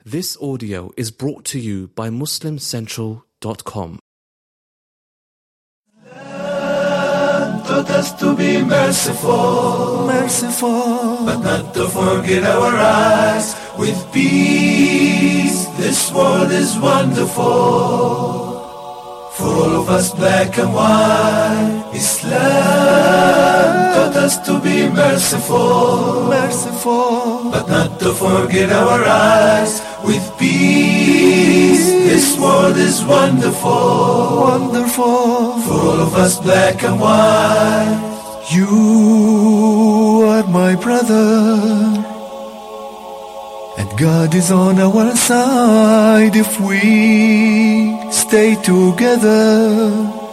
This audio is brought to you by MuslimCentral.com. Taught us to be merciful, but not to forget our eyes. With peace, this world is wonderful. For all of us, black and white, Islam taught us to be merciful, but not to forget our eyes. With peace, this world is wonderful. For all of us, black and white. You are my brother, and God is on our side if we stay together.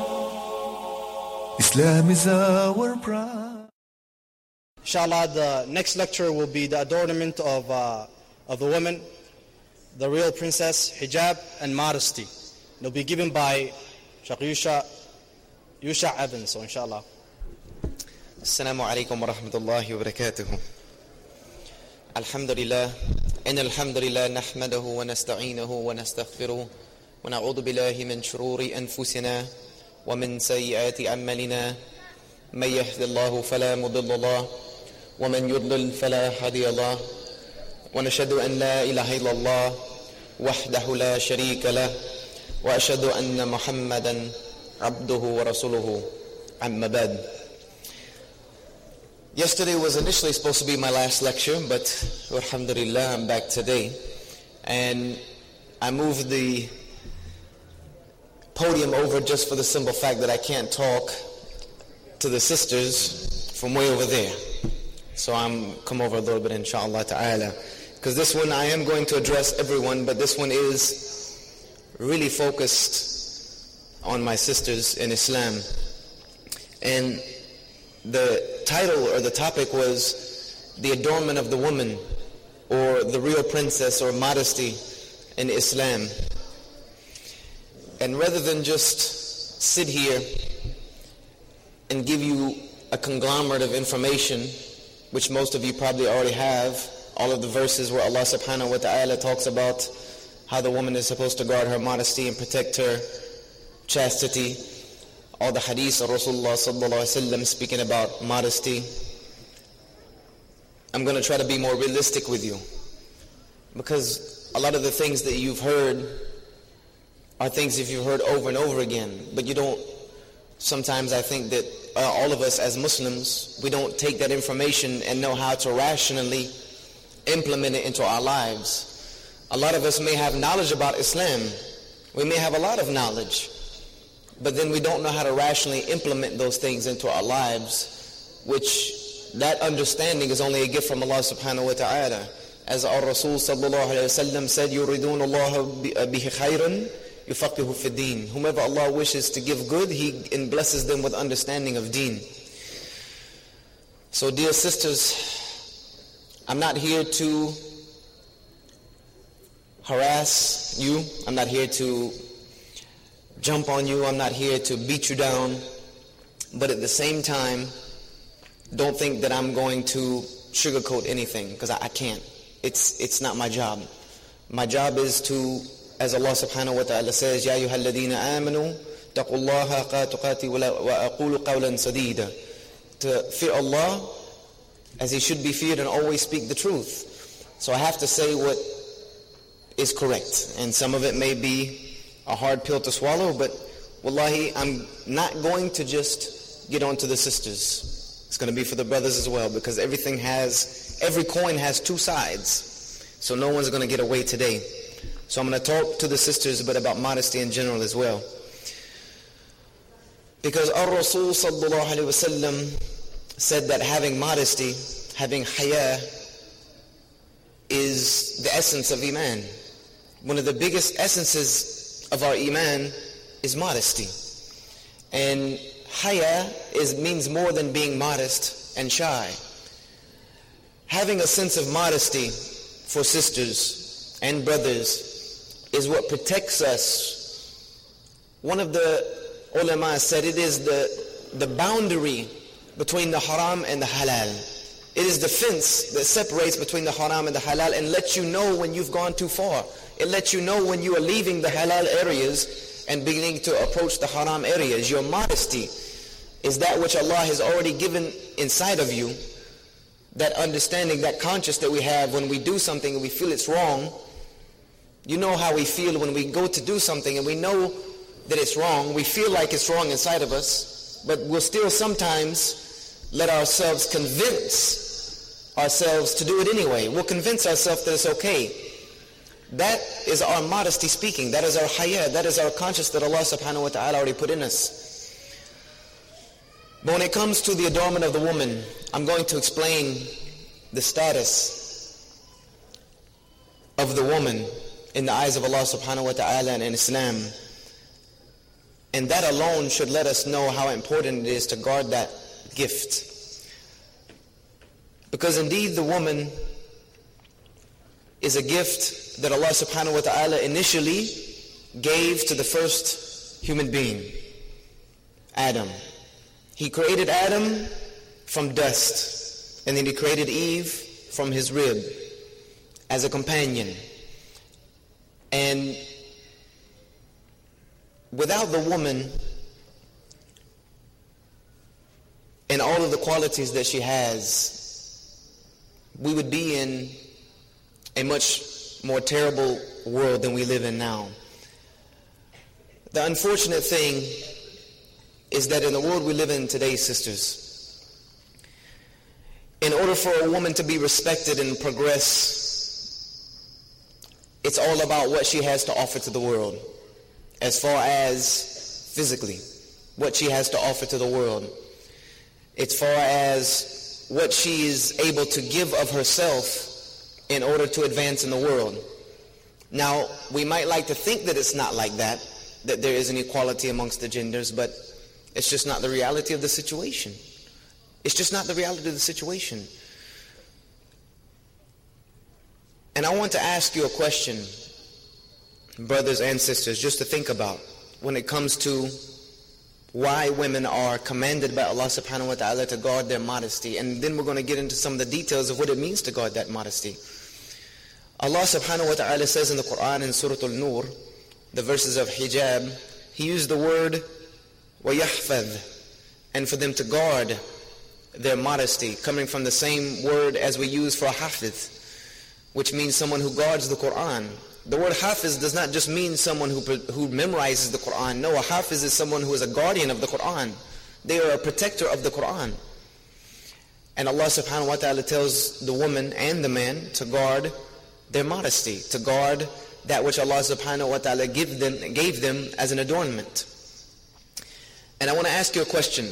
Islam is our pride. Inshallah, the next lecture will be the adornment of the woman, the real princess, hijab, and modesty. It'll be given by Shaykh Yusha Evans, so inshallah. Assalamu alaikum wa rahmatullahi wa barakatuhu. Alhamdulillah, inna alhamdulillah nahmadahu wa nasta'inuhu wa nastaghfiruh wa na'udhu billahi min shururi anfusina wa min sayyiati a'malina. Man yahdihillahu fala mudilla lahu wa man yudlil fala hadiya lahu. ونشهد أن لا إله إلا الله وحده لا شريك له وأشهد أن محمدا عبده ورسوله أما بعد. Yesterday was initially supposed to be my last lecture, but alhamdulillah, I'm back today. And I moved the podium over just for the simple fact that I can't talk to the sisters from way over there. So I'm come over a little bit, inshallah ta'ala. Because this one I am going to address everyone, but this one is really focused on my sisters in Islam. And the title or the topic was the adornment of the woman, or the real princess, or modesty in Islam. And rather than just sit here and give you a conglomerate of information, which most of you probably already have, all of the verses where Allah subhanahu wa ta'ala talks about how the woman is supposed to guard her modesty and protect her chastity, all the hadiths of Rasulullah sallallahu alaihi wasallam speaking about modesty. I'm going to try to be more realistic with you, because a lot of the things that you've heard are things that you've heard over and over again, but you don't, sometimes I think that all of us as Muslims, we don't take that information and know how to rationally implement it into our lives. A lot of us may have knowledge about Islam. We may have a lot of knowledge, but then we don't know how to rationally implement those things into our lives, which that understanding is only a gift from Allah subhanahu wa ta'ala. As our Rasul sallallahu alayhi wa sallam said, يُرِدُونَ اللَّهَ بِهِ خَيْرًا يُفَقِّهُ فِي الدِّينِ. Whomever Allah wishes to give good, He blesses them with understanding of deen. So dear sisters, I'm not here to harass you. I'm not here to jump on you. I'm not here to beat you down. But at the same time, don't think that I'm going to sugarcoat anything, because I can't. It's not my job. My job is to, as Allah subhanahu wa ta'ala says, يَا أَيُّهَا الَّذِينَ آمَنُوا اتَّقُوا اللَّهَ حَقَّ تُقَاتِهِ وَأَقُولُوا قَوْلًا سَدِيدًا. To fear Allah as He should be feared and always speak the truth. So I have to say what is correct. And some of it may be a hard pill to swallow, but wallahi, I'm not going to just get on to the sisters. It's going to be for the brothers as well, because every coin has two sides. So no one's going to get away today. So I'm going to talk to the sisters, but about modesty in general as well. Because our Rasul sallallahu alayhi wa sallam said that having modesty, having haya, is the essence of Iman. One of the biggest essences of our Iman is modesty. And haya means more than being modest and shy. Having a sense of modesty for sisters and brothers is what protects us. One of the ulama said it is the boundary between the haram and the halal. It is the fence that separates between the haram and the halal and lets you know when you've gone too far. It lets you know when you are leaving the halal areas and beginning to approach the haram areas. Your modesty is that which Allah has already given inside of you. That understanding, that conscience that we have when we do something and we feel it's wrong. You know how we feel when we go to do something and we know that it's wrong. We feel like it's wrong inside of us, but we'll still sometimes let ourselves convince ourselves to do it anyway. We'll convince ourselves that it's okay. That is our modesty speaking. That is our haya. That is our conscience that Allah subhanahu wa ta'ala already put in us. But when it comes to the adornment of the woman, I'm going to explain the status of the woman in the eyes of Allah subhanahu wa ta'ala and in Islam. And that alone should let us know how important it is to guard that gift. Because indeed the woman is a gift that Allah subhanahu wa ta'ala initially gave to the first human being, Adam. He created Adam from dust, and then he created Eve from his rib as a companion. And without the woman and all of the qualities that she has, we would be in a much more terrible world than we live in now. The unfortunate thing is that in the world we live in today, sisters, in order for a woman to be respected and progress, it's all about what she has to offer to the world, as far as physically, what she has to offer to the world, as far as what she is able to give of herself in order to advance in the world. Now, we might like to think that it's not like that there is an equality amongst the genders, but it's just not the reality of the situation. It's just not the reality of the situation. And I want to ask you a question, brothers and sisters, just to think about when it comes to why women are commanded by Allah subhanahu wa ta'ala to guard their modesty. And then we're going to get into some of the details of what it means to guard that modesty. Allah subhanahu wa ta'ala says in the Quran in Surah Al-Nur, the verses of hijab, He used the word وَيَحْفَظ, and for them to guard their modesty, coming from the same word as we use for hafiz, which means someone who guards the Quran. The word hafiz does not just mean someone who memorizes the Quran. No, a hafiz is someone who is a guardian of the Quran. They are a protector of the Quran. And Allah subhanahu wa ta'ala tells the woman and the man to guard their modesty, to guard that which Allah subhanahu wa ta'ala gave them as an adornment. And I want to ask you a question.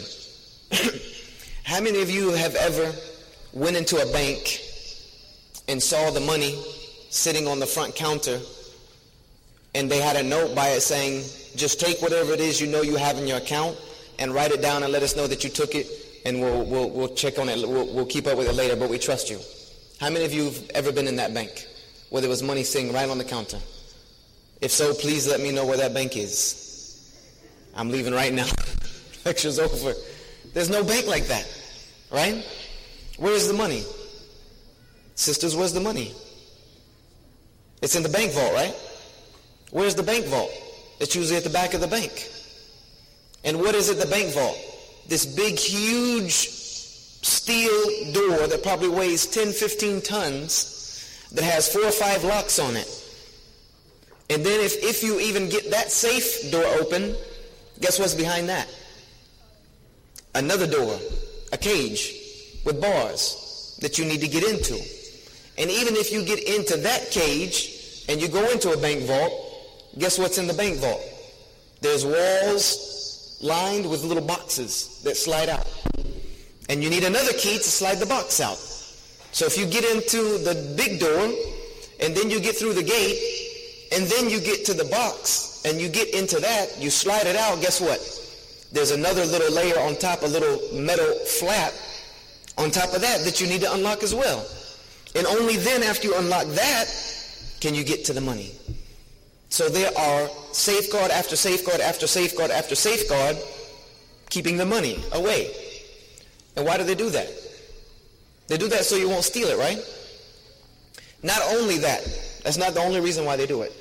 How many of you have ever went into a bank and saw the money sitting on the front counter and they had a note by it saying, just take whatever it is you know you have in your account and write it down and let us know that you took it, and we'll check on it, we'll keep up with it later, but we trust you. How many of you have ever been in that bank where there was money sitting right on the counter? If so, please let me know where that bank is. I'm leaving right now. Lecture's over. There's no bank like that, right? Where's the money? Sisters, where's the money? It's in the bank vault, right? Where's the bank vault? It's usually at the back of the bank. And what is at the bank vault? This big, huge steel door that probably weighs 10, 15 tons that has 4 or 5 locks on it. And then if you even get that safe door open, guess what's behind that? Another door, a cage with bars that you need to get into. And even if you get into that cage and you go into a bank vault, guess what's in the bank vault? There's walls lined with little boxes that slide out. And you need another key to slide the box out. So if you get into the big door, and then you get through the gate, and then you get to the box, and you get into that, you slide it out, guess what? There's another little layer on top, a little metal flap on top of that you need to unlock as well. And only then, after you unlock that, can you get to the money. So there are safeguard after safeguard after safeguard after safeguard keeping the money away. And why do they do that? They do that so you won't steal it, right? Not only that, that's not the only reason why they do it.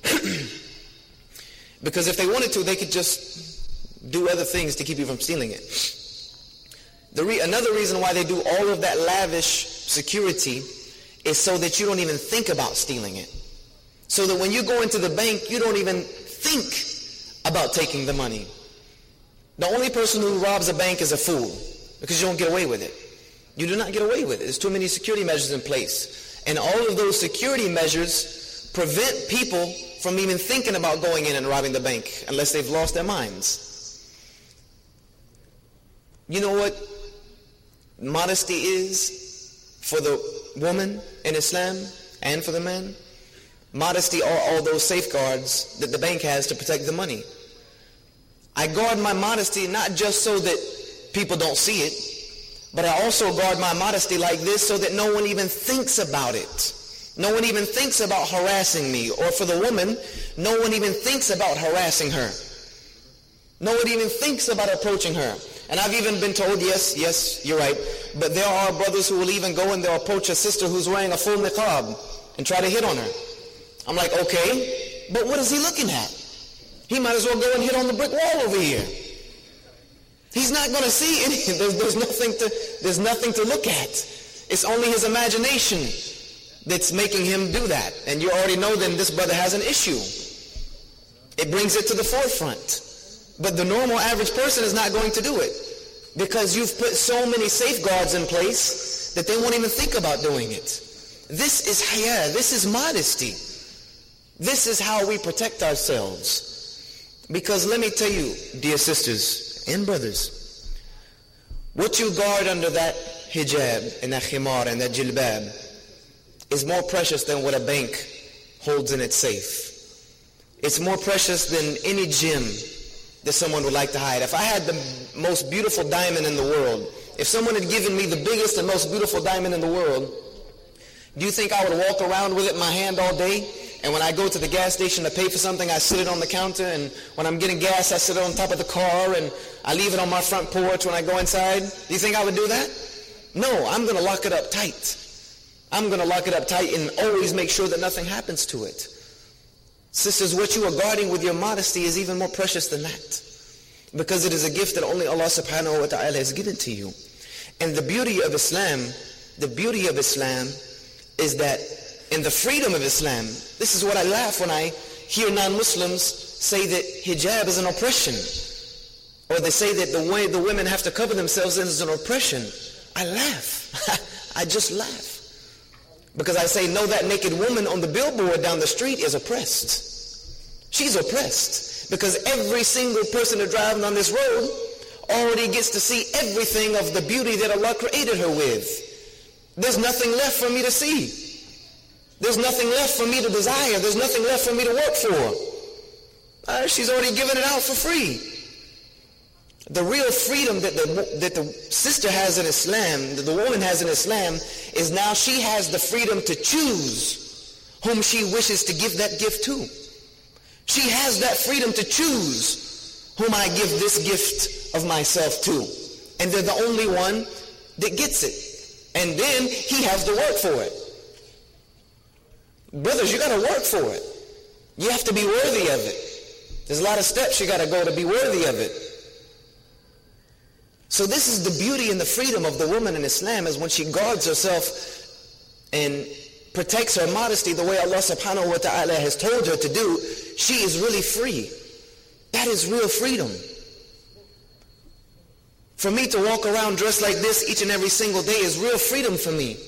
Because if they wanted to, they could just do other things to keep you from stealing it. Another reason why they do all of that lavish security is so that you don't even think about stealing it. So that when you go into the bank, you don't even think about taking the money. The only person who robs a bank is a fool, because you don't get away with it. You do not get away with it. There's too many security measures in place. And all of those security measures prevent people from even thinking about going in and robbing the bank unless they've lost their minds. You know what modesty is for the woman in Islam and for the man? Modesty are all those safeguards that the bank has to protect the money. I guard my modesty not just so that people don't see it, but I also guard my modesty like this so that no one even thinks about it. No one even thinks about harassing me. Or for the woman, no one even thinks about harassing her. No one even thinks about approaching her. And I've even been told, yes, you're right, but there are brothers who will even go and they'll approach a sister who's wearing a full niqab and try to hit on her. I'm like, okay, but what is he looking at? He might as well go and hit on the brick wall over here. He's not going to see anything. There's nothing to look at. It's only his imagination that's making him do that. And you already know then this brother has an issue. It brings it to the forefront. But the normal average person is not going to do it because you've put so many safeguards in place that they won't even think about doing it. This is haya. This is modesty. This is how we protect ourselves. Because let me tell you, dear sisters and brothers, what you guard under that hijab and that khimar and that jilbab is more precious than what a bank holds in its safe. It's more precious than any gem that someone would like to hide. If I had the most beautiful diamond in the world, if someone had given me the biggest and most beautiful diamond in the world, do you think I would walk around with it in my hand all day? And when I go to the gas station to pay for something, I sit it on the counter, and when I'm getting gas, I sit it on top of the car, and I leave it on my front porch when I go inside? Do you think I would do that? No, I'm going to lock it up tight. I'm going to lock it up tight and always make sure that nothing happens to it. Sisters, what you are guarding with your modesty is even more precious than that, because it is a gift that only Allah subhanahu wa ta'ala has given to you. And the beauty of Islam is that in the freedom of Islam, this is what I laugh when I hear non-Muslims say that hijab is an oppression, or they say that the way the women have to cover themselves is an oppression. I laugh. I just laugh. Because I say, no, that naked woman on the billboard down the street is oppressed. She's oppressed. Because every single person that drives on this road already gets to see everything of the beauty that Allah created her with. There's nothing left for me to see. There's nothing left for me to desire. There's nothing left for me to work for. She's already given it out for free. The real freedom that the sister has in Islam, that the woman has in Islam, is now she has the freedom to choose whom she wishes to give that gift to. She has that freedom to choose whom I give this gift of myself to. And they're the only one that gets it. And then he has to work for it. Brothers, you got to work for it. You have to be worthy of it. There's a lot of steps you got to go to be worthy of it. So this is the beauty and the freedom of the woman in Islam, is when she guards herself and protects her modesty the way Allah subhanahu wa ta'ala has told her to do, she is really free. That is real freedom. For me to walk around dressed like this each and every single day is real freedom for me.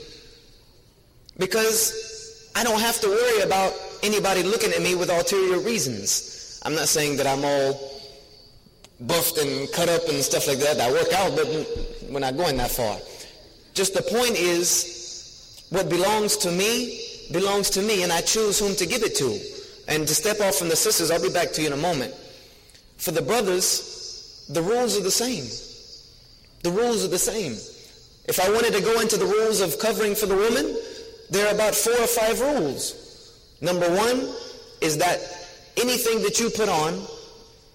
Because I don't have to worry about anybody looking at me with ulterior reasons. I'm not saying that I'm all buffed and cut up and stuff like that. I work out, but we're not going that far. Just the point is, what belongs to me, and I choose whom to give it to. And to step off from the sisters, I'll be back to you in a moment. For the brothers, the rules are the same. The rules are the same. If I wanted to go into the rules of covering for the woman, there are about 4 or 5 rules. Number 1 is that anything that you put on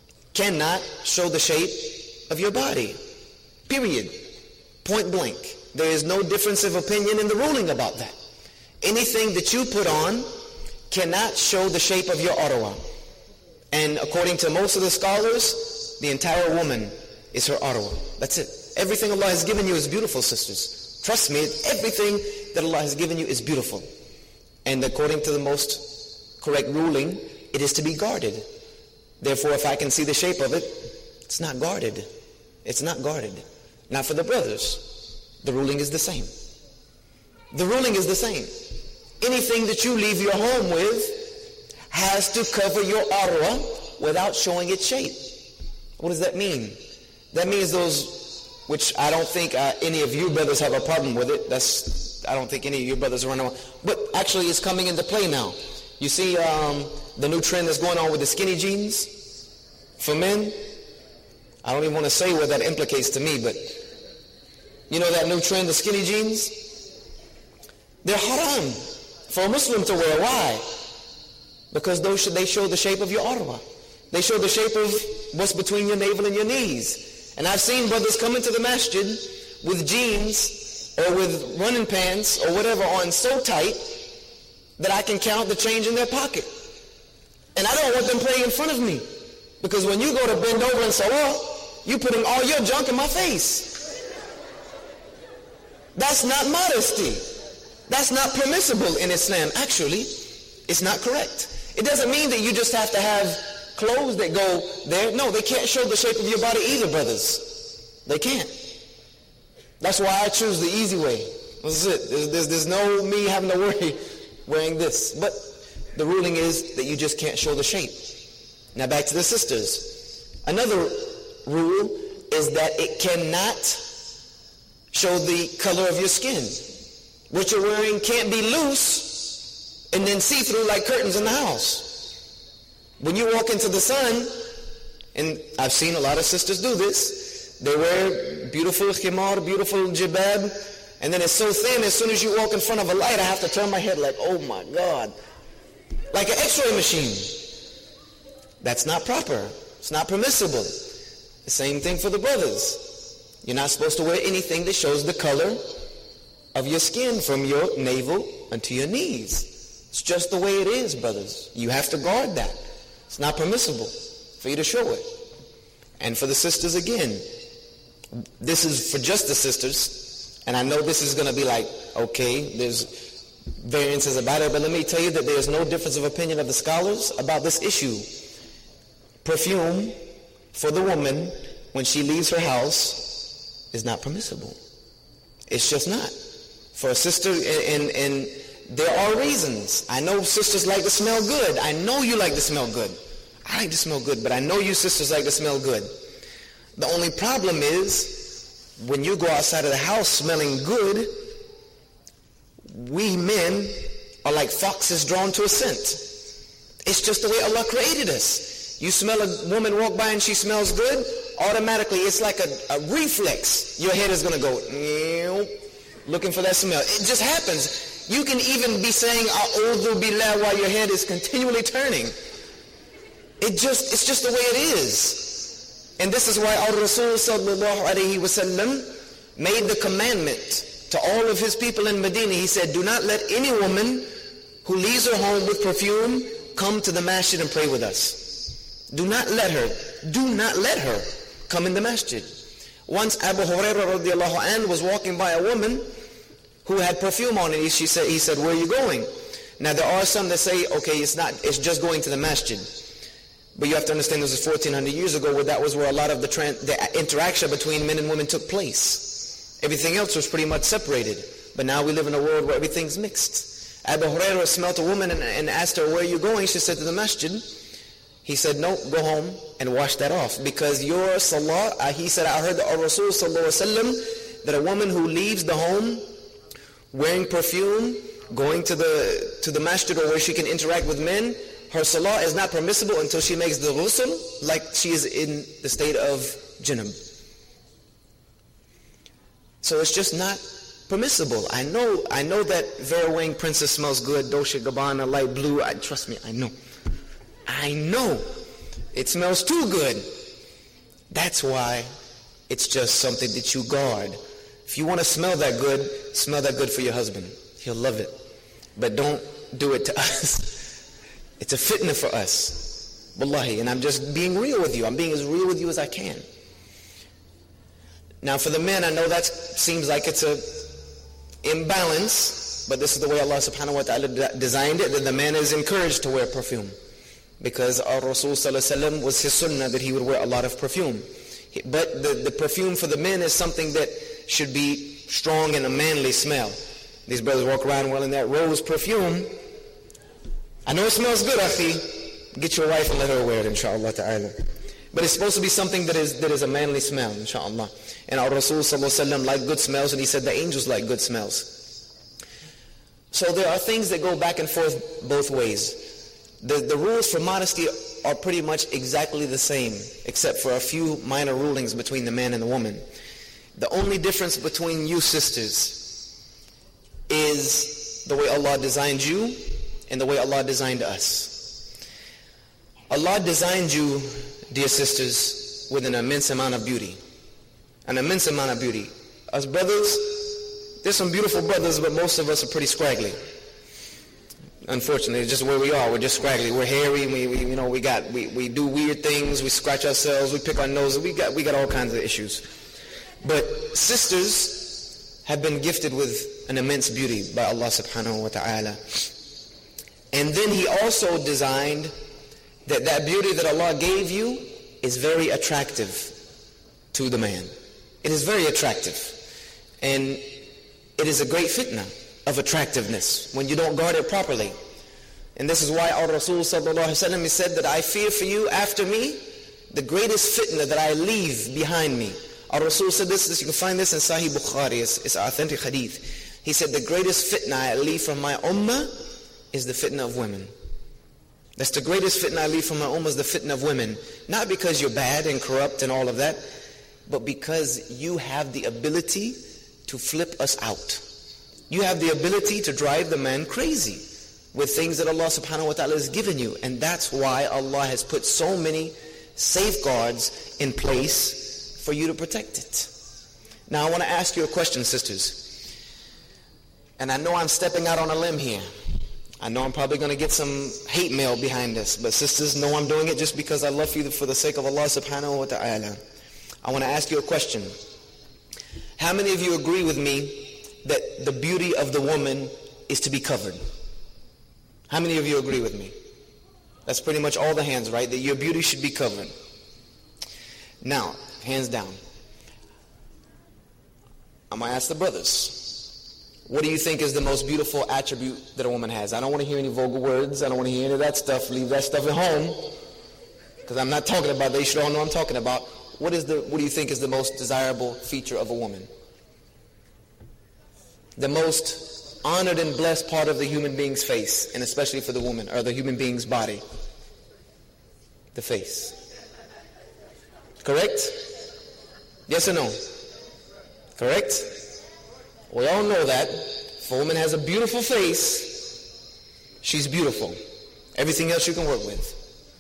cannot show the shape of your body. Period. Point blank. There is no difference of opinion in the ruling about that. Anything that you put on cannot show the shape of your aurwa. And according to most of the scholars, the entire woman is her aurwa. That's it. Everything Allah has given you is beautiful, sisters. Trust me, everything that Allah has given you is beautiful. And according to the most correct ruling, it is to be guarded. Therefore, if I can see the shape of it, it's not guarded. It's not guarded. Now for the brothers, the ruling is the same. The ruling is the same. Anything that you leave your home with has to cover your aurwa without showing its shape. What does that mean? That means those, which I don't think any of you brothers have a problem with it. I don't think any of you brothers are running around. But actually it's coming into play now. You see the new trend that's going on with the skinny jeans for men? I don't even want to say what that implicates to me, but you know that new trend, the skinny jeans? They're haram for a Muslim to wear. Why? Because they show the shape of your aurwa. They show the shape of what's between your navel and your knees. And I've seen brothers come into the masjid with jeans or with running pants or whatever on so tight that I can count the change in their pocket. And I don't want them praying in front of me. Because when you go to bend over and salah, you're putting all your junk in my face. That's not modesty. That's not permissible in Islam. Actually, it's not correct. It doesn't mean that you just have to have clothes that go there. No, they can't show the shape of your body either, brothers. They can't. That's why I choose the easy way. That's it. There's no me having to worry wearing this. But the ruling is that you just can't show the shape. Now back to the sisters. Another rule is that it cannot show the color of your skin. What you're wearing can't be loose and then see-through like curtains in the house. When you walk into the sun, and I've seen a lot of sisters do this, they wear beautiful khimar, beautiful jibab, and then it's so thin, as soon as you walk in front of a light, I have to turn my head like, oh my God. Like an x-ray machine. That's not proper. It's not permissible. The same thing for the brothers. You're not supposed to wear anything that shows the color of your skin from your navel unto your knees. It's just the way it is, brothers. You have to guard that. It's not permissible for you to show it. And for the sisters again, this is for just the sisters, and I know this is going to be like, okay, there's variances about it, but let me tell you that there's no difference of opinion of the scholars about this issue. Perfume for the woman when she leaves her house is not permissible. It's just not. For a sister, and there are reasons. I know sisters like to smell good. I know you like to smell good. I like to smell good, but I know you sisters like to smell good. The only problem is when you go outside of the house smelling good, we men are like foxes drawn to a scent. It's just the way Allah created us. You smell a woman walk by and she smells good, automatically it's like a reflex. Your head is going to go looking for that smell. It just happens. You can even be saying A'udhu Billah while your head is continually turning. It's just the way it is. And this is why our Rasul sallallahu alayhi wa sallam made the commandment to all of his people in Medina. He said, do not let any woman who leaves her home with perfume come to the masjid and pray with us. Do not let her come in the masjid. Once Abu Hurairah radiallahu anhu was walking by a woman who had perfume on it. He said, where are you going? Now there are some that say, okay, it's just going to the masjid. But you have to understand this was 1400 years ago, where that was where a lot of the interaction between men and women took place. Everything else was pretty much separated. But now we live in a world where everything's mixed. Abu Hurairah smelt a woman and asked her, where are you going? She said, to the masjid. He said, no, go home and wash that off. Because your salah, he said, I heard the Rasul sallallahu alaihi wasallam that a woman who leaves the home wearing perfume, going to the masjid or where she can interact with men, her salah is not permissible until she makes the ghusl, like she is in the state of junub. So it's just not permissible. I know that Vera Wang Princess smells good, Dolce & Gabbana, light blue. Trust me, I know. It smells too good. That's why it's just something that you guard. If you want to smell that good for your husband. He'll love it. But don't do it to us. It's a fitna for us. Wallahi. And I'm just being real with you. I'm being as real with you as I can. Now for the men, I know that seems like it's a imbalance, but this is the way Allah subhanahu wa ta'ala designed it, that the man is encouraged to wear perfume. Because our Rasul sallallahu alaihi wasallam was his sunnah that he would wear a lot of perfume. But the perfume for the men is something that should be strong and a manly smell. These brothers walk around wearing that rose perfume. I know it smells good, akhi. Get your wife and let her wear it, inshaAllah ta'ala. But it's supposed to be something that is a manly smell, inshaAllah. And our Rasul sallallahu alaihi wasallam liked good smells, and he said the angels like good smells. So there are things that go back and forth both ways. The rules for modesty are pretty much exactly the same, except for a few minor rulings between the man and the woman. The only difference between you sisters is the way Allah designed you and the way Allah designed us. Allah designed you, dear sisters, with an immense amount of beauty. An immense amount of beauty. Us brothers, there's some beautiful brothers, but most of us are pretty scraggly. Unfortunately, it's just where we are. We're just scraggly. We're hairy. We do weird things. We scratch ourselves. We pick our noses. We got all kinds of issues. But sisters have been gifted with an immense beauty by Allah subhanahu wa ta'ala. And then He also designed that beauty that Allah gave you is very attractive to the man. It is very attractive. And it is a great fitna of attractiveness when you don't guard it properly. And this is why our Rasul sallallahu alaihi wasallam said that I fear for you after me the greatest fitna that I leave behind me. Our Rasul said this, you can find this in Sahih Bukhari, it's authentic hadith. He said the greatest fitna I leave from my ummah is the fitna of women. That's the greatest fitna I leave from my ummah is the fitna of women. Not because you're bad and corrupt and all of that, but because you have the ability to flip us out. You have the ability to drive the man crazy with things that Allah subhanahu wa ta'ala has given you. And that's why Allah has put so many safeguards in place for you to protect it. Now I want to ask you a question, sisters. And I know I'm stepping out on a limb here. I know I'm probably going to get some hate mail behind this. But sisters, know I'm doing it just because I love you for the sake of Allah subhanahu wa ta'ala. I want to ask you a question. How many of you agree with me that the beauty of the woman is to be covered? How many of you agree with me? That's pretty much all the hands, right? That your beauty should be covered. Now, hands down. I'm going to ask the brothers. What do you think is the most beautiful attribute that a woman has? I don't want to hear any vulgar words. I don't want to hear any of that stuff. Leave that stuff at home. Because I'm not talking about that. You should all know what I'm talking about. What do you think is the most desirable feature of a woman? The most honored and blessed part of the human being's face, and especially for the woman, or the human being's body. The face. Correct? Yes or no? Correct? We all know that. If a woman has a beautiful face, she's beautiful. Everything else you can work with.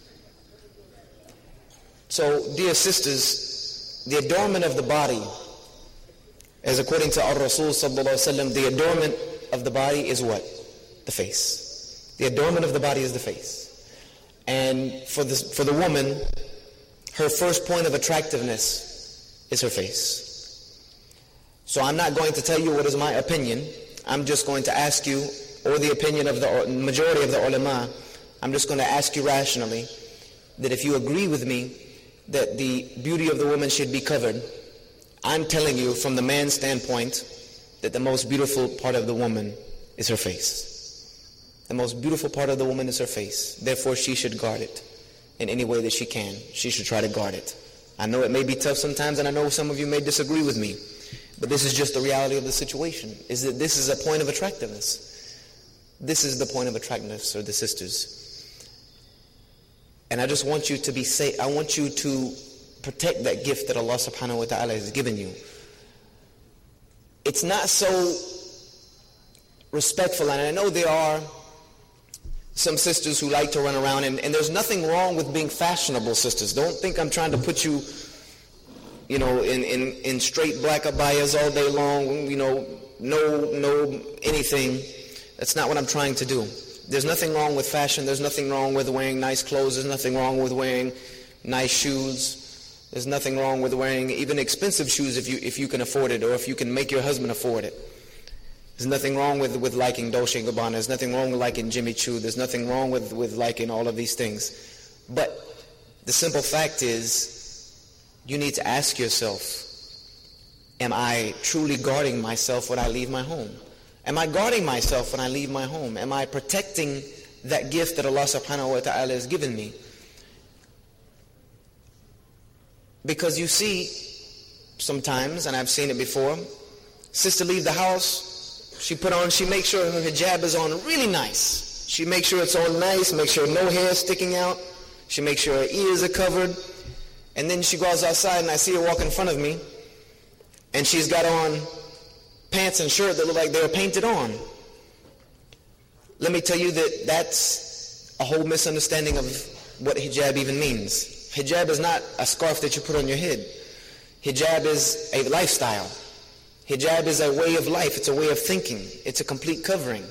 So, dear sisters, the adornment of the body, as according to our Rasul sallallahu alaihi wasallam, the adornment of the body is what? The face. The adornment of the body is the face. And for the woman, her first point of attractiveness is her face. So I'm not going to tell you what is my opinion. I'm just going to ask you, or the opinion of the majority of the ulama, I'm just going to ask you rationally, that if you agree with me that the beauty of the woman should be covered, I'm telling you from the man's standpoint that the most beautiful part of the woman is her face. The most beautiful part of the woman is her face. Therefore, she should guard it in any way that she can. She should try to guard it. I know it may be tough sometimes, and I know some of you may disagree with me, but this is just the reality of the situation, is that this is a point of attractiveness. This is the point of attractiveness, or the sisters. And I just want you to be safe. I want you to protect that gift that Allah subhanahu wa ta'ala has given you. It's not so respectful, and I know there are some sisters who like to run around, and there's nothing wrong with being fashionable, sisters. Don't think I'm trying to put you in straight black abayas all day long, no anything. That's not what I'm trying to do. There's nothing wrong with fashion. There's nothing wrong with wearing nice clothes. There's nothing wrong with wearing nice shoes. There's nothing wrong with wearing even expensive shoes if you can afford it, or if you can make your husband afford it. There's nothing wrong with liking Dolce & Gabbana. There's nothing wrong with liking Jimmy Choo. There's nothing wrong with liking all of these things. But the simple fact is, you need to ask yourself, am I truly guarding myself when I leave my home? Am I guarding myself when I leave my home? Am I protecting that gift that Allah subhanahu wa ta'ala has given me? Because you see, sometimes, and I've seen it before, sister leave the house, she makes sure her hijab is on really nice. She makes sure it's on nice, make sure no hair is sticking out. She makes sure her ears are covered. And then she goes outside and I see her walk in front of me, and she's got on pants and shirt that look like they were painted on. Let me tell you that that's a whole misunderstanding of what hijab even means. Hijab is not a scarf that you put on your head. Hijab is a lifestyle. Hijab is a way of life. It's a way of thinking. It's a complete covering.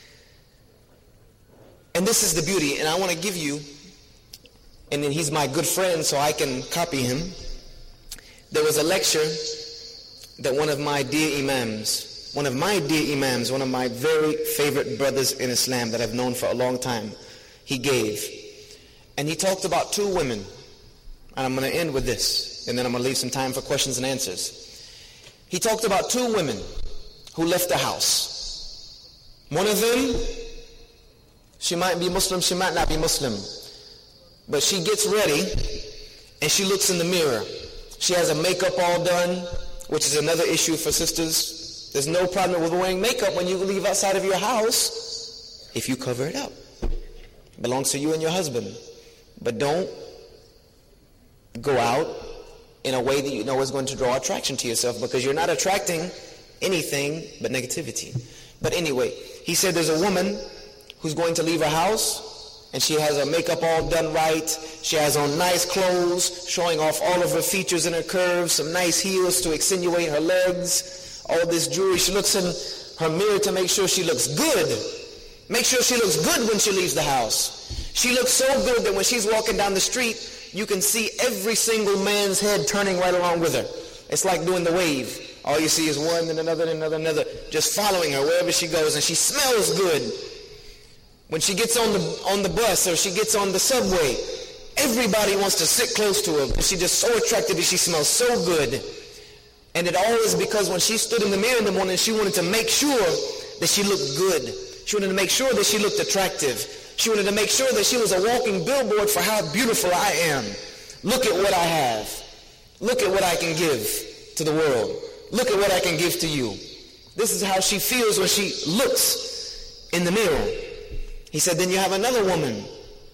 And this is the beauty, and I want to give you, and then he's my good friend so I can copy him. There was a lecture that one of my dear imams, one of my very favorite brothers in Islam that I've known for a long time, he gave. And he talked about two women. And I'm going to end with this, and then I'm going to leave some time for questions and answers. He talked about two women who left the house. One of them, she might be Muslim, she might not be Muslim. But she gets ready, and she looks in the mirror. She has her makeup all done, which is another issue for sisters. There's no problem with wearing makeup when you leave outside of your house if you cover it up. It belongs to you and your husband. But don't go out in a way that you know is going to draw attraction to yourself, because you're not attracting anything but negativity. But anyway, he said there's a woman who's going to leave her house, and she has her makeup all done right. She has on nice clothes, showing off all of her features and her curves, some nice heels to accentuate her legs, all this jewelry. She looks in her mirror to make sure she looks good. Make sure she looks good when she leaves the house. She looks so good that when she's walking down the street, you can see every single man's head turning right along with her. It's like doing the wave. All you see is one and another and another and another, just following her wherever she goes, and she smells good. When she gets on the bus or she gets on the subway, everybody wants to sit close to her because she's just so attractive and she smells so good. And it all is because when she stood in the mirror in the morning, she wanted to make sure that she looked good. She wanted to make sure that she looked attractive. She wanted to make sure that she was a walking billboard for how beautiful I am. Look at what I have. Look at what I can give to the world. Look at what I can give to you. This is how she feels when she looks in the mirror. He said, then you have another woman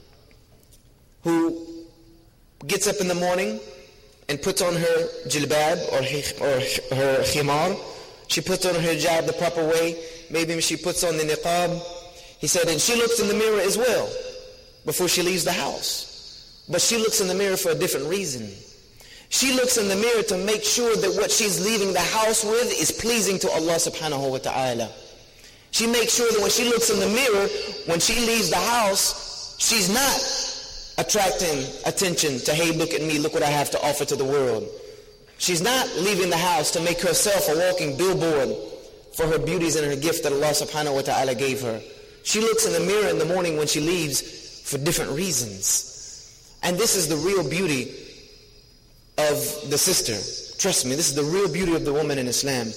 who gets up in the morning and puts on her jilbab or her khimar. She puts on her hijab the proper way. Maybe she puts on the niqab. He said, and she looks in the mirror as well before she leaves the house. But she looks in the mirror for a different reason. She looks in the mirror to make sure that what she's leaving the house with is pleasing to Allah subhanahu wa ta'ala. She makes sure that when she looks in the mirror, when she leaves the house, she's not attracting attention to, hey, look at me, look what I have to offer to the world. She's not leaving the house to make herself a walking billboard for her beauties and her gift that Allah subhanahu wa ta'ala gave her. She looks in the mirror in the morning when she leaves for different reasons. And this is the real beauty of the sister. Trust me, this is the real beauty of the woman in Islam.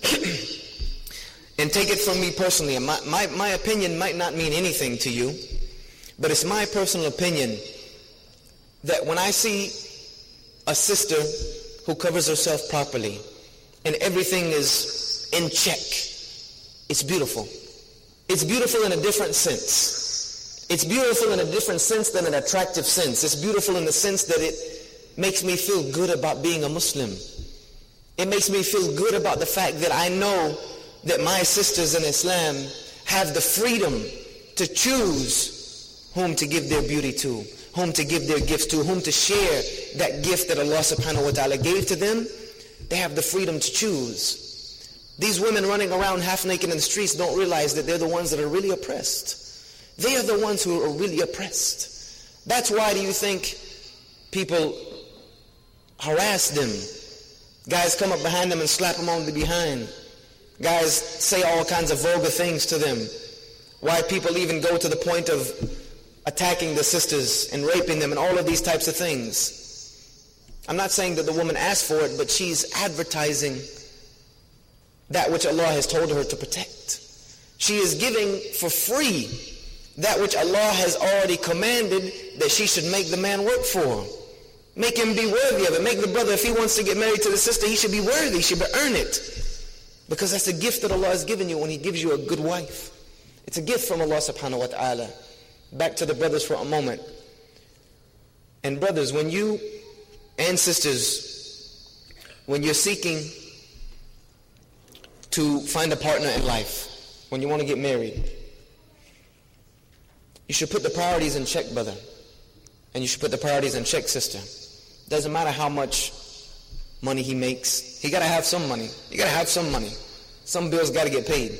And take it from me personally. My opinion might not mean anything to you, but it's my personal opinion that when I see a sister who covers herself properly and everything is in check, it's beautiful. It's beautiful in a different sense. It's beautiful in a different sense than an attractive sense. It's beautiful in the sense that it makes me feel good about being a Muslim. It makes me feel good about the fact that I know that my sisters in Islam have the freedom to choose whom to give their beauty to, whom to give their gifts to, whom to share that gift that Allah subhanahu wa ta'ala gave to them. They have the freedom to choose. These women running around half naked in the streets don't realize that they're the ones that are really oppressed. They are the ones who are really oppressed. That's why do you think people harass them? Guys come up behind them and slap them on the behind. Guys say all kinds of vulgar things to them. Why people even go to the point of attacking the sisters and raping them and all of these types of things. I'm not saying that the woman asked for it, but she's advertising that which Allah has told her to protect. She is giving for free that which Allah has already commanded that she should make the man work for. Make him be worthy of it. Make the brother, if he wants to get married to the sister, he should be worthy, he should earn it. Because that's a gift that Allah has given you when He gives you a good wife. It's a gift from Allah subhanahu wa ta'ala. Back to the brothers for a moment. And brothers, when you, and sisters, when you're seeking to find a partner in life, when you want to get married, you should put the priorities in check, brother. And you should put the priorities in check, sister. Doesn't matter how much money he makes. He got to have some money. You got to have some money. Some bills got to get paid.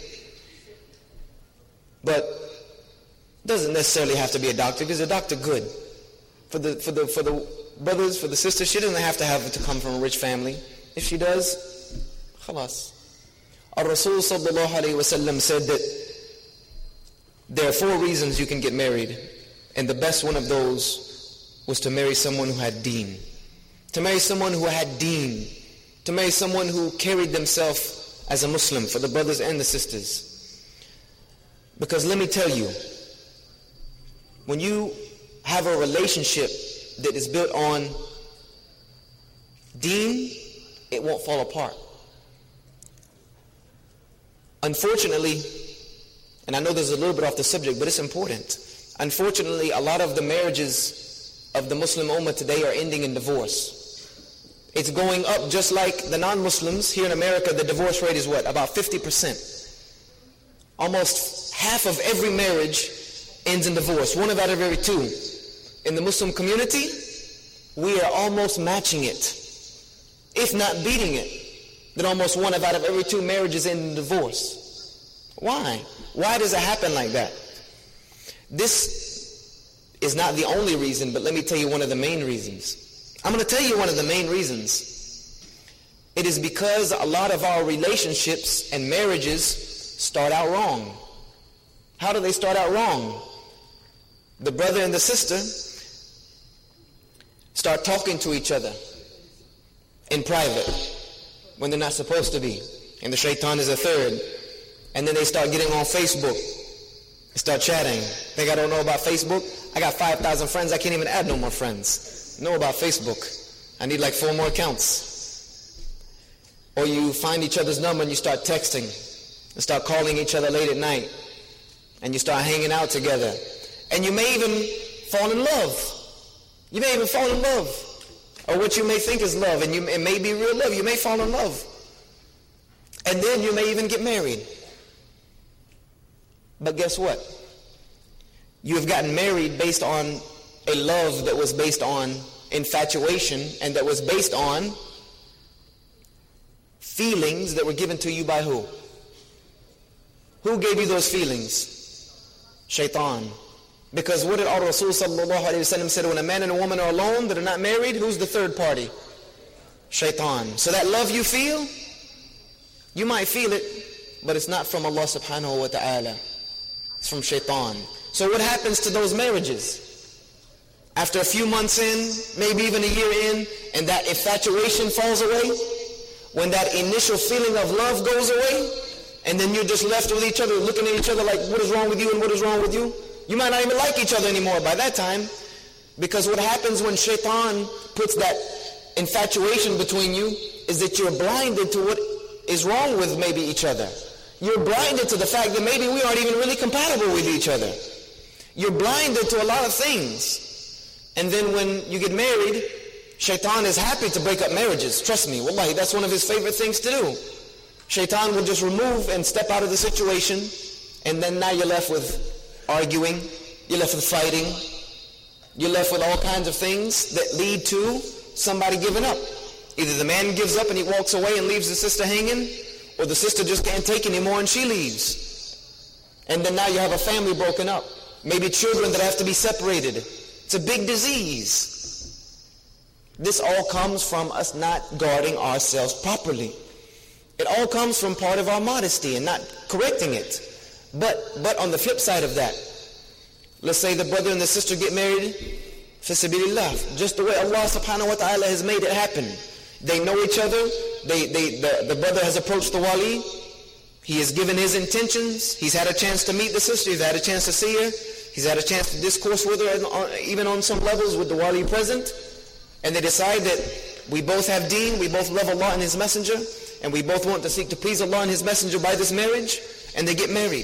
But doesn't necessarily have to be a doctor, because a doctor good. For the brothers, for the sisters, she doesn't have to come from a rich family. If she does, khalas. Ar-Rasul sallallahu alayhi wa sallam said that there are 4 reasons you can get married. And the best one of those was to marry someone who had deen. To marry someone who had deen. To marry someone who carried themselves as a Muslim, for the brothers and the sisters. Because let me tell you, when you have a relationship that is built on deen, it won't fall apart. Unfortunately, and I know this is a little bit off the subject, but it's important. Unfortunately, a lot of the marriages of the Muslim Ummah today are ending in divorce. It's going up just like the non-Muslims. Here in America, the divorce rate is what? About 50%. Almost half of every marriage ends in divorce. 1 out of every 2. In the Muslim community, we are almost matching it, if not beating it. That almost 1 out of every 2 marriages end in divorce. Why? Why does it happen like that? This is not the only reason, but let me tell you one of the main reasons. I'm going to tell you one of the main reasons. It is because a lot of our relationships and marriages start out wrong. How do they start out wrong? The brother and the sister start talking to each other in private when they're not supposed to be. And the shaitan is a third. And then they start getting on Facebook. They start chatting. Think I don't know about Facebook? I got 5,000 friends. I can't even add no more friends. Know about Facebook. I need like 4 more accounts. Or you find each other's number and you start texting. And start calling each other late at night. And you start hanging out together. And you may even fall in love. You may even fall in love. Or what you may think is love. And it may be real love. You may fall in love. And then you may even get married. But guess what? You have gotten married based on a love that was based on infatuation and that was based on feelings that were given to you by who? Who gave you those feelings? Shaitan. Because what did Rasul sallallahu alayhi wa sallam said? When a man and a woman are alone that are not married, who's the third party? Shaitan. So that love you feel, you might feel it, but it's not from Allah subhanahu wa ta'ala. It's from shaitan. So what happens to those marriages? After a few months in, maybe even a year in, and that infatuation falls away, when that initial feeling of love goes away, and then you're just left with each other, looking at each other like, what is wrong with you and what is wrong with you? You might not even like each other anymore by that time, because what happens when shaitan puts that infatuation between you is that you're blinded to what is wrong with maybe each other. You're blinded to the fact that maybe we aren't even really compatible with each other. You're blinded to a lot of things. And then when you get married, shaitan is happy to break up marriages. Trust me, wallahi, that's one of his favorite things to do. Shaitan will just remove and step out of the situation, and then now you're left with arguing, You're left with fighting. You're left with all kinds of things that lead to somebody giving up. Either the man gives up and he walks away and leaves the sister hanging, or the sister just can't take anymore and she leaves. And then now you have a family broken up. Maybe children that have to be separated. It's a big disease. This all comes from us not guarding ourselves properly. It all comes from part of our modesty and not correcting it. But on the flip side of that, let's say the brother and the sister get married, fisabilillah, just the way Allah subhanahu wa ta'ala has made it happen. They know each other. The brother has approached the wali. He has given his intentions. He's had a chance to meet the sister. He's had a chance to see her. He's had a chance to discourse with her, even on some levels with the wali present. And they decide that we both have deen, we both love Allah and His Messenger, and we both want to seek to please Allah and His Messenger by this marriage, and they get married.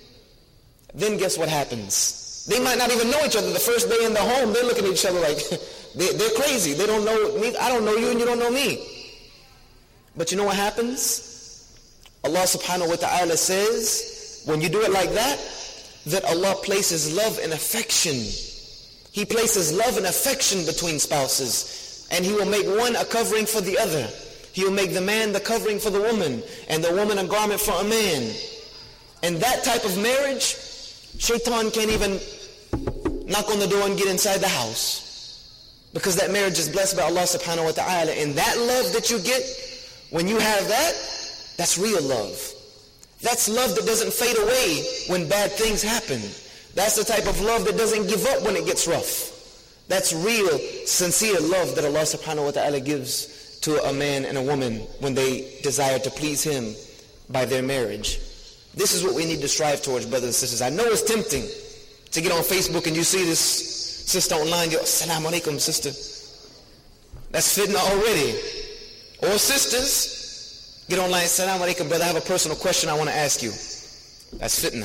Then guess what happens? They might not even know each other. The first day in the home, they're looking at each other like, they're crazy. They don't know me. I don't know you and you don't know me. But you know what happens? Allah subhanahu wa ta'ala says, when you do it like that Allah places love and affection. He places love and affection between spouses. And He will make one a covering for the other. He will make the man the covering for the woman, and the woman a garment for a man. And that type of marriage, shaitan can't even knock on the door and get inside the house. Because that marriage is blessed by Allah subhanahu wa ta'ala. And that love that you get, when you have that, that's real love. That's love that doesn't fade away when bad things happen. That's the type of love that doesn't give up when it gets rough. That's real, sincere love that Allah subhanahu wa ta'ala gives to a man and a woman when they desire to please Him by their marriage. This is what we need to strive towards, brothers and sisters. I know it's tempting to get on Facebook and you see this sister online, you go, Assalamu alaikum, sister. That's fitna already. Or sisters, get online, Assalamu alaikum, brother, I have a personal question I want to ask you. That's fitna.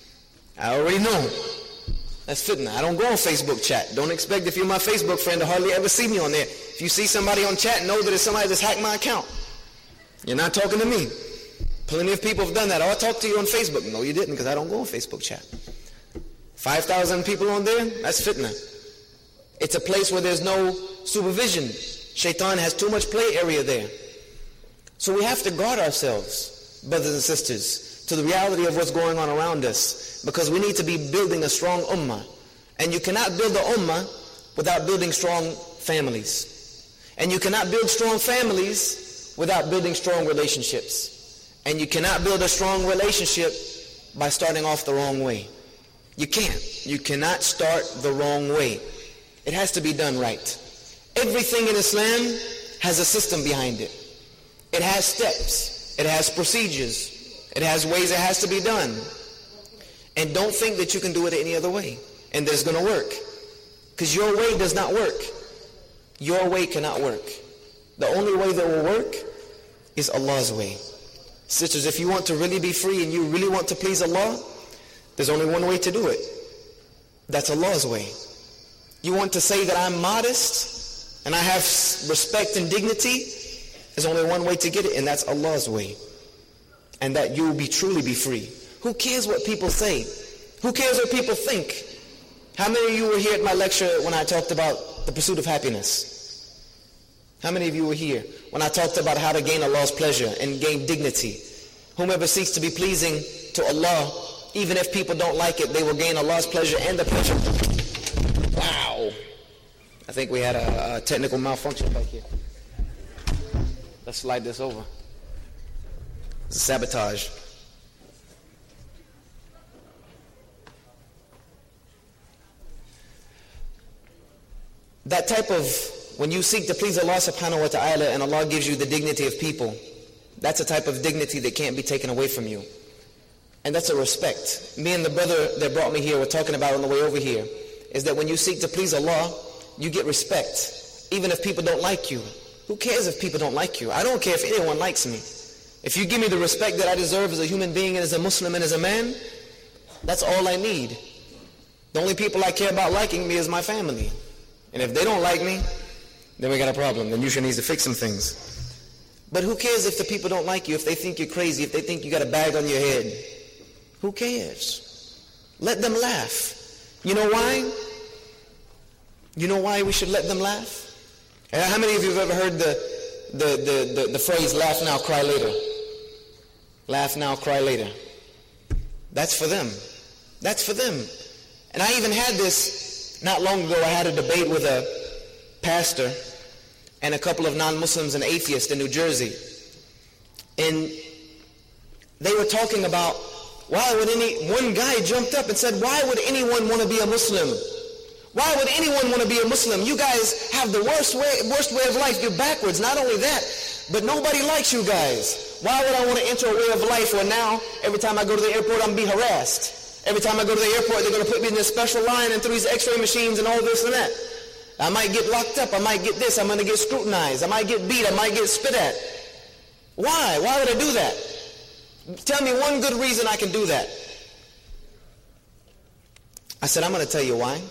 I already know. That's fitna. I don't go on Facebook chat. Don't expect, if you're my Facebook friend, to hardly ever see me on there. If you see somebody on chat, know that it's somebody that's hacked my account. You're not talking to me. Plenty of people have done that. Oh, I talked to you on Facebook. No, you didn't, because I don't go on Facebook chat. 5,000 people on there, that's fitna. It's a place where there's no supervision. Shaitan has too much play area there. So we have to guard ourselves, brothers and sisters, to the reality of what's going on around us, because we need to be building a strong ummah. And you cannot build an ummah without building strong families. And you cannot build strong families without building strong relationships. And you cannot build a strong relationship by starting off the wrong way. You can't. You cannot start the wrong way. It has to be done right. Everything in Islam has a system behind it. It has steps. It has procedures. It has ways it has to be done. And don't think that you can do it any other way and that it's going to work. Because your way does not work. Your way cannot work. The only way that will work is Allah's way. Sisters, if you want to really be free and you really want to please Allah, there's only one way to do it. That's Allah's way. You want to say that I'm modest and I have respect and dignity, there's only one way to get it, and that's Allah's way. And that you will truly be free. Who cares what people say? Who cares what people think? How many of you were here at my lecture when I talked about the pursuit of happiness? How many of you were here when I talked about how to gain Allah's pleasure and gain dignity? Whomever seeks to be pleasing to Allah, even if people don't like it, they will gain Allah's pleasure and the pleasure. Wow. I think we had a technical malfunction back here. Let's slide this over. It's a sabotage. That type of, when you seek to please Allah subhanahu wa ta'ala and Allah gives you the dignity of people, that's a type of dignity that can't be taken away from you. And that's a respect. Me and the brother that brought me here were talking about on the way over here, is that when you seek to please Allah, you get respect, even if people don't like you. Who cares if people don't like you? I don't care if anyone likes me. If you give me the respect that I deserve as a human being and as a Muslim and as a man, that's all I need. The only people I care about liking me is my family. And if they don't like me, then we got a problem. Then you should need to fix some things. But who cares if the people don't like you, if they think you're crazy, if they think you got a bag on your head? Who cares? Let them laugh. You know why? You know why we should let them laugh? How many of you have ever heard the phrase, laugh now, cry later? Laugh now, cry later. That's for them. That's for them. And I even had this, not long ago, I had a debate with a pastor and a couple of non-Muslims and atheists in New Jersey. And they were talking about, one guy jumped up and said, why would anyone want to be a Muslim? Why would anyone want to be a Muslim? You guys have the worst way of life. You're backwards. Not only that, but nobody likes you guys. Why would I want to enter a way of life where now, every time I go to the airport, I'm going to be harassed? Every time I go to the airport, they're going to put me in this special line and through these x-ray machines and all this and that. I might get locked up. I might get this. I'm going to get scrutinized. I might get beat. I might get spit at. Why? Why would I do that? Tell me one good reason I can do that. I said, I'm going to tell you why.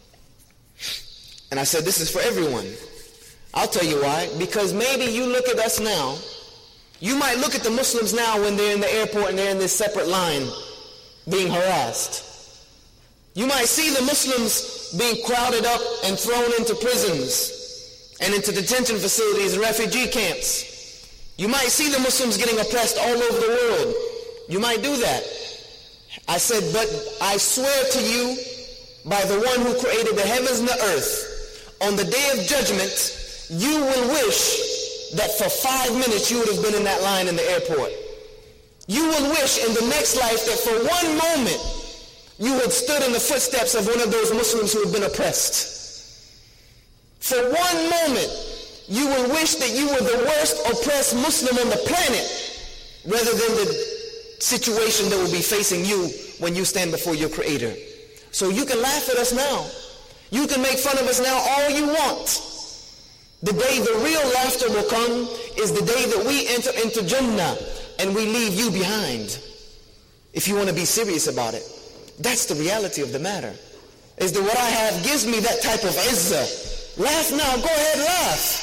And I said, this is for everyone. I'll tell you why. Because maybe you look at us now. You might look at the Muslims now when they're in the airport and they're in this separate line being harassed. You might see the Muslims being crowded up and thrown into prisons and into detention facilities and refugee camps. You might see the Muslims getting oppressed all over the world. You might do that. I said, but I swear to you by the one who created the heavens and the earth, on the day of judgment, you will wish that for 5 minutes you would have been in that line in the airport. You will wish in the next life that for 1 moment you had stood in the footsteps of one of those Muslims who had been oppressed. For 1 moment, you will wish that you were the worst oppressed Muslim on the planet rather than the situation that will be facing you when you stand before your Creator. So you can laugh at us now. You can make fun of us now all you want. The day the real laughter will come is the day that we enter into Jannah and we leave you behind. If you want to be serious about it. That's the reality of the matter. Is that what I have gives me that type of izzah. Laugh now. Go ahead, laugh.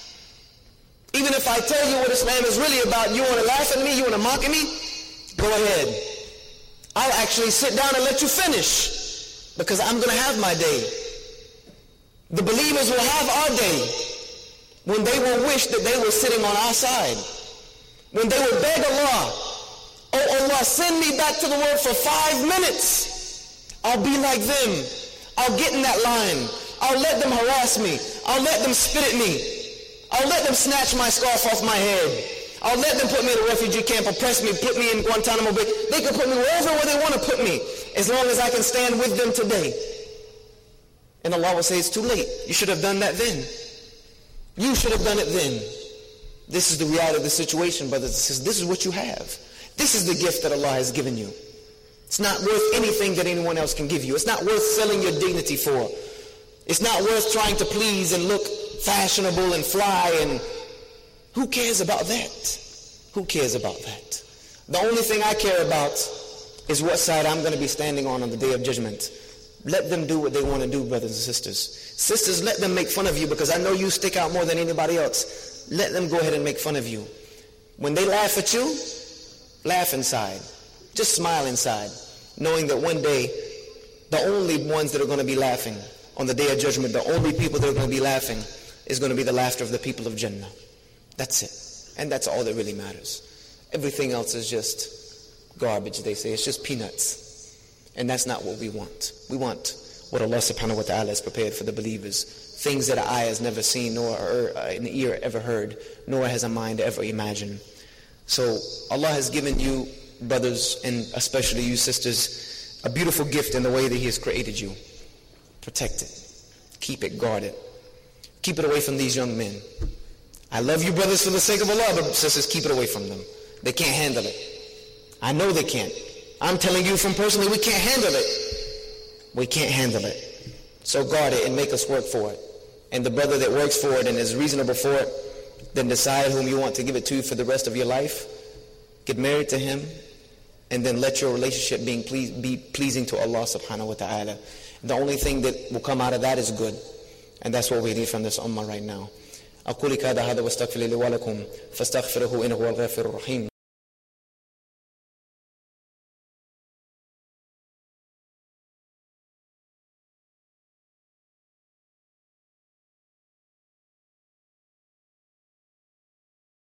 Even if I tell you what Islam is really about, you want to laugh at me, you want to mock at me, go ahead. I'll actually sit down and let you finish because I'm going to have my day. The believers will have our day when they will wish that they were sitting on our side. When they will beg Allah, oh Allah, send me back to the world for 5 minutes. I'll be like them. I'll get in that line. I'll let them harass me. I'll let them spit at me. I'll let them snatch my scarf off my head. I'll let them put me in a refugee camp, oppress me, put me in Guantanamo Bay. They can put me wherever they want to put me, as long as I can stand with them today. And Allah will say, it's too late. You should have done that then. You should have done it then. This is the reality of the situation, brothers and sisters. This is what you have. This is the gift that Allah has given you. It's not worth anything that anyone else can give you. It's not worth selling your dignity for. It's not worth trying to please and look fashionable and fly, and who cares about that? Who cares about that? The only thing I care about is what side I'm going to be standing on the day of judgment. Let them do what they want to do, brothers and sisters. Sisters, let them make fun of you because I know you stick out more than anybody else. Let them go ahead and make fun of you. When they laugh at you, laugh inside. Just smile inside, knowing that one day, the only ones that are going to be laughing on the day of judgment, the only people that are going to be laughing is going to be the laughter of the people of Jannah. That's it. And that's all that really matters. Everything else is just garbage, they say. It's just peanuts. And that's not what we want. We want what Allah subhanahu wa ta'ala has prepared for the believers. Things that an eye has never seen, nor an ear ever heard, nor has a mind ever imagined. So Allah has given you, brothers, and especially you sisters, a beautiful gift in the way that He has created you. Protect it. Keep it guarded. Keep it away from these young men. I love you, brothers, for the sake of Allah, but sisters, keep it away from them. They can't handle it. I know they can't. I'm telling you from personally, we can't handle it. We can't handle it. So guard it and make us work for it. And the brother that works for it and is reasonable for it, then decide whom you want to give it to for the rest of your life. Get married to him, and then let your relationship be pleasing to Allah subhanahu wa ta'ala. The only thing that will come out of that is good. And that's what we need from this ummah right now. أقول هذا واستغفر لي ولكم فاستغفروه إنه هو الغفور الرحيم